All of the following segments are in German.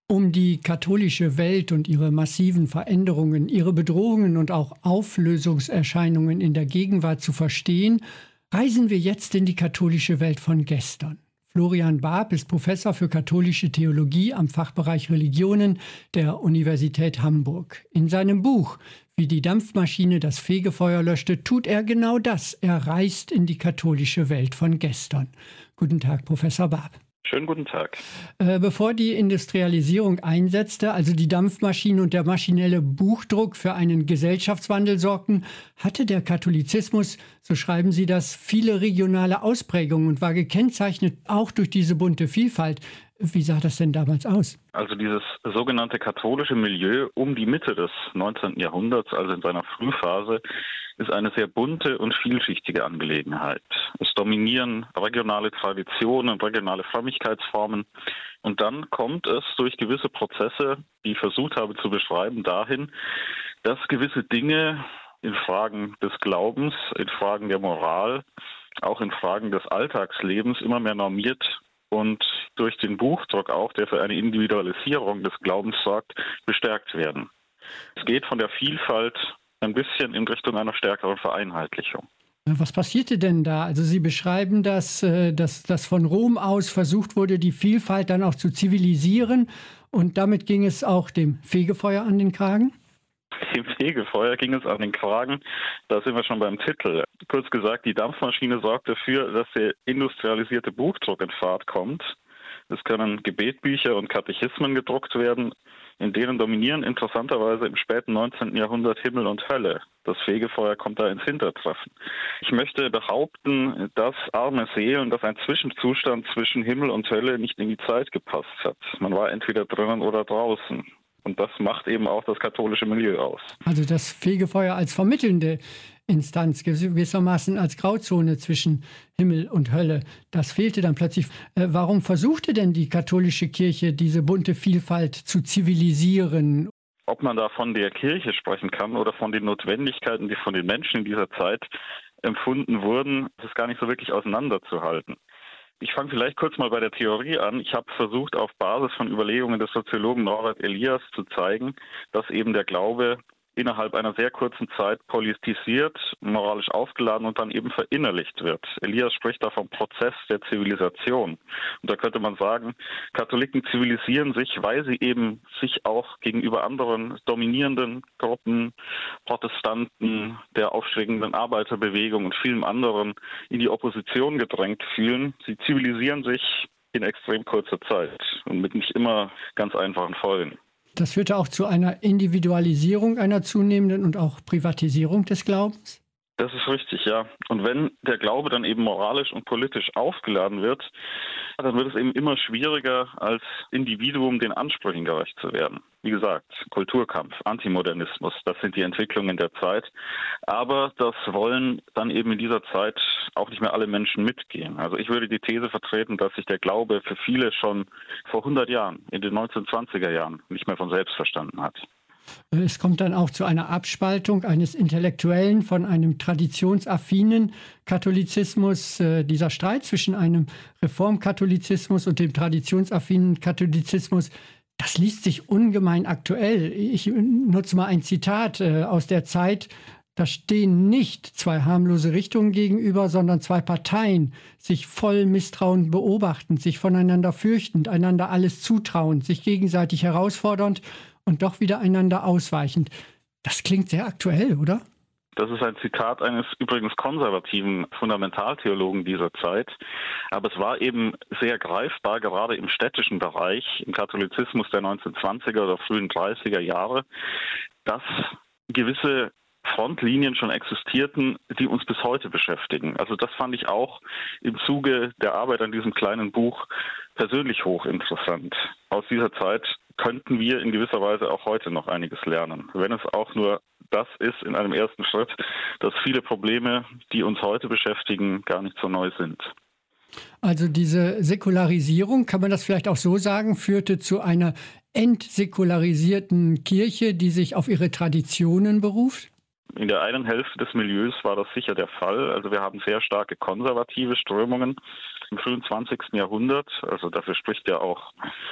Um die katholische Welt und ihre massiven Veränderungen, ihre Bedrohungen und auch Auflösungserscheinungen in der Gegenwart zu verstehen, reisen wir jetzt in die katholische Welt von gestern. Florian Baab ist Professor für katholische Theologie am Fachbereich Religionen der Universität Hamburg. In seinem Buch »Wie die Dampfmaschine das Fegefeuer löschte« tut er genau das. Er reist in die katholische Welt von gestern. Guten Tag, Professor Baab. Schönen guten Tag. Bevor die Industrialisierung einsetzte, also die Dampfmaschine und der maschinelle Buchdruck für einen Gesellschaftswandel sorgten, hatte der Katholizismus, so schreiben Sie das, viele regionale Ausprägungen und war gekennzeichnet auch durch diese bunte Vielfalt. Wie sah das denn damals aus? Also dieses sogenannte katholische Milieu um die Mitte des 19. Jahrhunderts, also in seiner Frühphase, ist eine sehr bunte und vielschichtige Angelegenheit. Es dominieren regionale Traditionen und regionale Frömmigkeitsformen. Und dann kommt es durch gewisse Prozesse, die ich versucht habe zu beschreiben, dahin, dass gewisse Dinge in Fragen des Glaubens, in Fragen der Moral, auch in Fragen des Alltagslebens immer mehr normiert und durch den Buchdruck auch, der für eine Individualisierung des Glaubens sorgt, bestärkt werden. Es geht von der Vielfalt ein bisschen in Richtung einer stärkeren Vereinheitlichung. Was passierte denn da? Also Sie beschreiben, dass von Rom aus versucht wurde, die Vielfalt dann auch zu zivilisieren und damit ging es auch dem Fegefeuer an den Kragen? Dem Fegefeuer ging es an den Kragen, da sind wir schon beim Titel. Kurz gesagt, die Dampfmaschine sorgt dafür, dass der industrialisierte Buchdruck in Fahrt kommt. Es können Gebetbücher und Katechismen gedruckt werden, in denen dominieren interessanterweise im späten 19. Jahrhundert Himmel und Hölle. Das Fegefeuer kommt da ins Hintertreffen. Ich möchte behaupten, dass arme Seelen, dass ein Zwischenzustand zwischen Himmel und Hölle nicht in die Zeit gepasst hat. Man war entweder drinnen oder draußen. Und das macht eben auch das katholische Milieu aus. Also das Fegefeuer als vermittelnde Instanz, gewissermaßen als Grauzone zwischen Himmel und Hölle. Das fehlte dann plötzlich. Warum versuchte denn die katholische Kirche, diese bunte Vielfalt zu zivilisieren? Ob man da von der Kirche sprechen kann oder von den Notwendigkeiten, die von den Menschen in dieser Zeit empfunden wurden, ist gar nicht so wirklich auseinanderzuhalten. Ich fange vielleicht kurz mal bei der Theorie an. Ich habe versucht, auf Basis von Überlegungen des Soziologen Norbert Elias zu zeigen, dass eben der Glaube innerhalb einer sehr kurzen Zeit politisiert, moralisch aufgeladen und dann eben verinnerlicht wird. Elias spricht da vom Prozess der Zivilisation. Und da könnte man sagen, Katholiken zivilisieren sich, weil sie eben sich auch gegenüber anderen dominierenden Gruppen, Protestanten, der aufsteigenden Arbeiterbewegung und vielen anderen in die Opposition gedrängt fühlen. Sie zivilisieren sich in extrem kurzer Zeit und mit nicht immer ganz einfachen Folgen. Das führte auch zu einer Individualisierung, einer zunehmenden und auch Privatisierung des Glaubens? Das ist richtig, ja. Und wenn der Glaube dann eben moralisch und politisch aufgeladen wird, dann wird es eben immer schwieriger, als Individuum den Ansprüchen gerecht zu werden. Wie gesagt, Kulturkampf, Antimodernismus, das sind die Entwicklungen der Zeit. Aber das wollen dann eben in dieser Zeit auch nicht mehr alle Menschen mitgehen. Also ich würde die These vertreten, dass sich der Glaube für viele schon vor 100 Jahren, in den 1920er Jahren, nicht mehr von selbst verstanden hat. Es kommt dann auch zu einer Abspaltung eines Intellektuellen von einem traditionsaffinen Katholizismus. Dieser Streit zwischen einem Reformkatholizismus und dem traditionsaffinen Katholizismus, das liest sich ungemein aktuell. Ich nutze mal ein Zitat aus der Zeit. Da stehen nicht zwei harmlose Richtungen gegenüber, sondern zwei Parteien, sich voll Misstrauen beobachtend, sich voneinander fürchtend, einander alles zutrauend, sich gegenseitig herausfordernd und doch wieder einander ausweichend. Das klingt sehr aktuell, oder? Das ist ein Zitat eines übrigens konservativen Fundamentaltheologen dieser Zeit. Aber es war eben sehr greifbar, gerade im städtischen Bereich, im Katholizismus der 1920er oder frühen 30er Jahre, dass gewisse Frontlinien schon existierten, die uns bis heute beschäftigen. Also das fand ich auch im Zuge der Arbeit an diesem kleinen Buch persönlich hochinteressant. Aus dieser Zeit könnten wir in gewisser Weise auch heute noch einiges lernen. Wenn es auch nur das ist in einem ersten Schritt, dass viele Probleme, die uns heute beschäftigen, gar nicht so neu sind. Also diese Säkularisierung, kann man das vielleicht auch so sagen, führte zu einer entsäkularisierten Kirche, die sich auf ihre Traditionen beruft? In der einen Hälfte des Milieus war das sicher der Fall. Also wir haben sehr starke konservative Strömungen im frühen 20. Jahrhundert. Also dafür spricht ja auch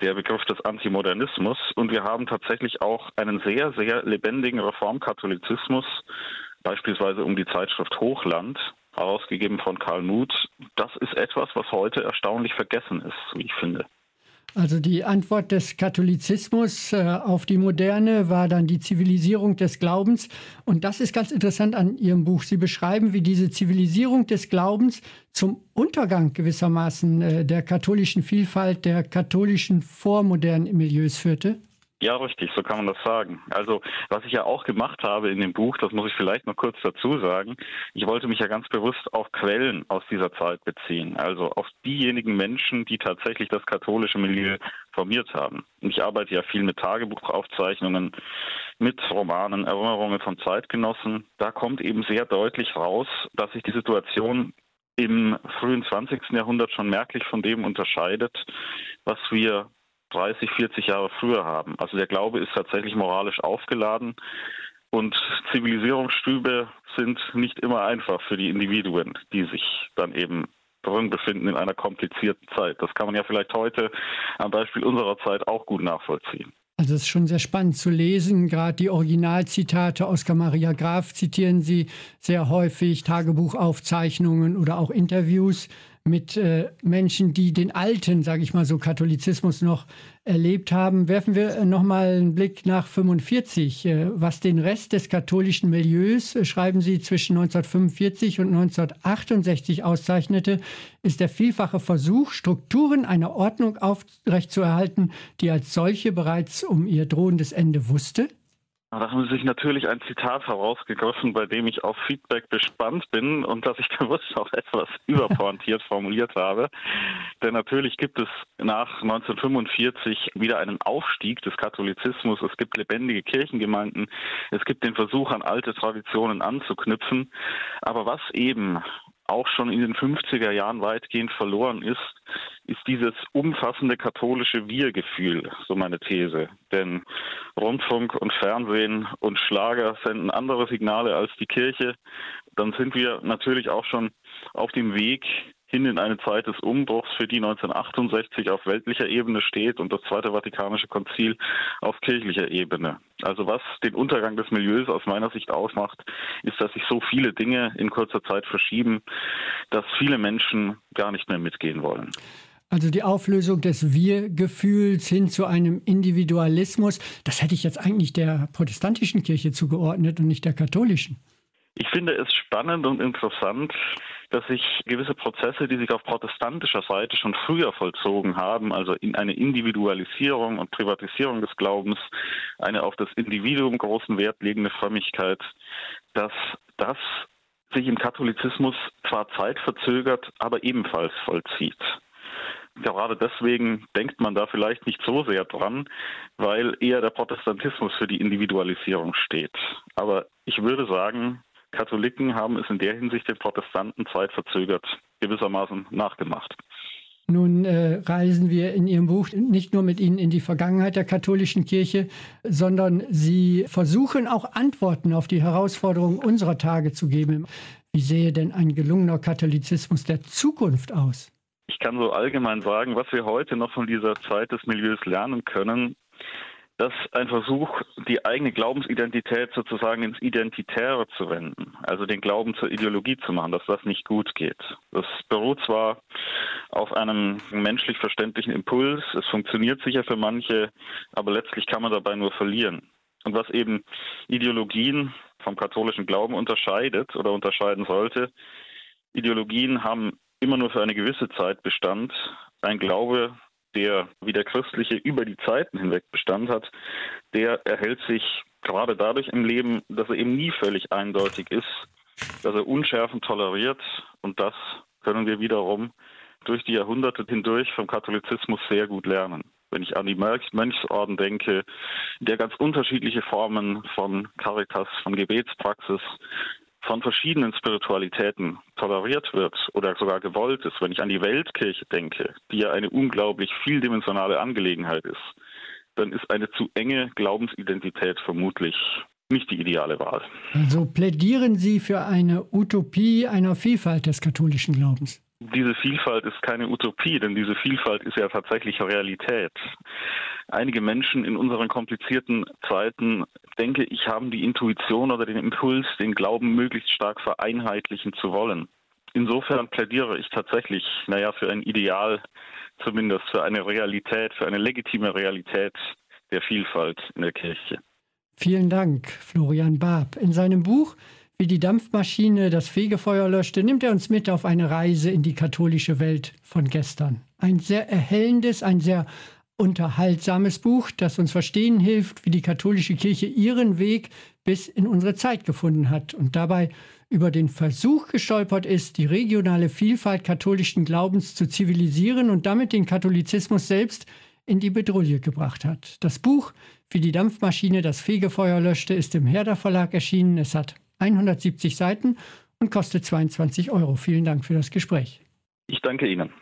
der Begriff des Antimodernismus. Und wir haben tatsächlich auch einen sehr, sehr lebendigen Reformkatholizismus, beispielsweise um die Zeitschrift Hochland, herausgegeben von Karl Muth. Das ist etwas, was heute erstaunlich vergessen ist, wie ich finde. Also die Antwort des Katholizismus auf die Moderne war dann die Zivilisierung des Glaubens. Und das ist ganz interessant an Ihrem Buch. Sie beschreiben, wie diese Zivilisierung des Glaubens zum Untergang gewissermaßen der katholischen Vielfalt, der katholischen vormodernen Milieus führte. Ja, richtig, so kann man das sagen. Also, was ich ja auch gemacht habe in dem Buch, das muss ich vielleicht noch kurz dazu sagen, ich wollte mich ja ganz bewusst auf Quellen aus dieser Zeit beziehen, also auf diejenigen Menschen, die tatsächlich das katholische Milieu formiert haben. Und ich arbeite ja viel mit Tagebuchaufzeichnungen, mit Romanen, Erinnerungen von Zeitgenossen. Da kommt eben sehr deutlich raus, dass sich die Situation im frühen 20. Jahrhundert schon merklich von dem unterscheidet, was wir 30, 40 Jahre früher haben. Also der Glaube ist tatsächlich moralisch aufgeladen und Zivilisierungsstübe sind nicht immer einfach für die Individuen, die sich dann eben drin befinden in einer komplizierten Zeit. Das kann man ja vielleicht heute am Beispiel unserer Zeit auch gut nachvollziehen. Also es ist schon sehr spannend zu lesen. Gerade die Originalzitate, Oskar Maria Graf zitieren Sie sehr häufig, Tagebuchaufzeichnungen oder auch Interviews mit Menschen, die den alten, sage ich mal so, Katholizismus noch erlebt haben. Werfen wir nochmal einen Blick nach 45. Was den Rest des katholischen Milieus, schreiben Sie, zwischen 1945 und 1968 auszeichnete, ist der vielfache Versuch, Strukturen einer Ordnung aufrechtzuerhalten, die als solche bereits um ihr drohendes Ende wusste. Da haben Sie sich natürlich ein Zitat herausgegriffen, bei dem ich auf Feedback gespannt bin und das ich bewusst auch etwas überpointiert formuliert habe. Denn natürlich gibt es nach 1945 wieder einen Aufstieg des Katholizismus. Es gibt lebendige Kirchengemeinden. Es gibt den Versuch, an alte Traditionen anzuknüpfen. Aber was eben auch schon in den 50er Jahren weitgehend verloren ist dieses umfassende katholische Wir-Gefühl, so meine These. Denn Rundfunk und Fernsehen und Schlager senden andere Signale als die Kirche. Dann sind wir natürlich auch schon auf dem Weg hin in eine Zeit des Umbruchs, für die 1968 auf weltlicher Ebene steht und das Zweite Vatikanische Konzil auf kirchlicher Ebene. Also was den Untergang des Milieus aus meiner Sicht ausmacht, ist, dass sich so viele Dinge in kurzer Zeit verschieben, dass viele Menschen gar nicht mehr mitgehen wollen. Also die Auflösung des Wir-Gefühls hin zu einem Individualismus, das hätte ich jetzt eigentlich der protestantischen Kirche zugeordnet und nicht der katholischen. Ich finde es spannend und interessant, dass sich gewisse Prozesse, die sich auf protestantischer Seite schon früher vollzogen haben, also in eine Individualisierung und Privatisierung des Glaubens, eine auf das Individuum großen Wert legende Frömmigkeit, dass das sich im Katholizismus zwar zeitverzögert, aber ebenfalls vollzieht. Gerade deswegen denkt man da vielleicht nicht so sehr dran, weil eher der Protestantismus für die Individualisierung steht. Aber ich würde sagen, Katholiken haben es in der Hinsicht den Protestanten zeitverzögert gewissermaßen nachgemacht. Nun reisen wir in Ihrem Buch nicht nur mit Ihnen in die Vergangenheit der katholischen Kirche, sondern Sie versuchen auch Antworten auf die Herausforderungen unserer Tage zu geben. Wie sähe denn ein gelungener Katholizismus der Zukunft aus? Ich kann so allgemein sagen, was wir heute noch von dieser Zeit des Milieus lernen können, dass ein Versuch, die eigene Glaubensidentität sozusagen ins Identitäre zu wenden, also den Glauben zur Ideologie zu machen, dass das nicht gut geht. Das beruht zwar auf einem menschlich verständlichen Impuls, es funktioniert sicher für manche, aber letztlich kann man dabei nur verlieren. Und was eben Ideologien vom katholischen Glauben unterscheidet oder unterscheiden sollte, Ideologien haben immer nur für eine gewisse Zeit Bestand. Ein Glaube, der wie der christliche über die Zeiten hinweg Bestand hat, der erhält sich gerade dadurch im Leben, dass er eben nie völlig eindeutig ist, dass er Unschärfen toleriert und das können wir wiederum durch die Jahrhunderte hindurch vom Katholizismus sehr gut lernen. Wenn ich an die Mönchsorden denke, der ganz unterschiedliche Formen von Caritas, von Gebetspraxis, von verschiedenen Spiritualitäten toleriert wird oder sogar gewollt ist, wenn ich an die Weltkirche denke, die ja eine unglaublich vieldimensionale Angelegenheit ist, dann ist eine zu enge Glaubensidentität vermutlich nicht die ideale Wahl. Also plädieren Sie für eine Utopie einer Vielfalt des katholischen Glaubens? Diese Vielfalt ist keine Utopie, denn diese Vielfalt ist ja tatsächlich Realität. Einige Menschen in unseren komplizierten Zeiten, denke ich, haben die Intuition oder den Impuls, den Glauben möglichst stark vereinheitlichen zu wollen. Insofern plädiere ich tatsächlich, für ein Ideal, zumindest für eine Realität, für eine legitime Realität der Vielfalt in der Kirche. Vielen Dank, Florian Baab. In seinem Buch Wie die Dampfmaschine das Fegefeuer löschte, nimmt er uns mit auf eine Reise in die katholische Welt von gestern. Ein sehr erhellendes, ein sehr unterhaltsames Buch, das uns verstehen hilft, wie die katholische Kirche ihren Weg bis in unsere Zeit gefunden hat und dabei über den Versuch gestolpert ist, die regionale Vielfalt katholischen Glaubens zu zivilisieren und damit den Katholizismus selbst in die Bedrulle gebracht hat. Das Buch Wie die Dampfmaschine das Fegefeuer löschte ist im Herder Verlag erschienen. Es hat 170 Seiten und kostet 22 €. Vielen Dank für das Gespräch. Ich danke Ihnen.